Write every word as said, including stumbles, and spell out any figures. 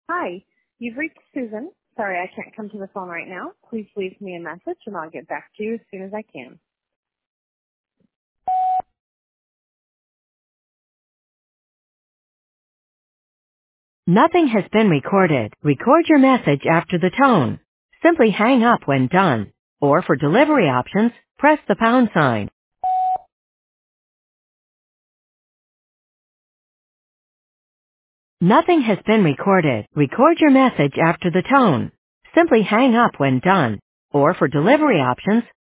Hi, you've reached Susan. Sorry I can't come to the phone right now. Please leave me a message and I'll get back to you as soon as I can. Nothing has been recorded. Record your message after the tone. Simply hang up when done. Or for delivery options, press the pound sign. Nothing has been recorded. Record your message after the tone. Simply hang up when done. Or for delivery options,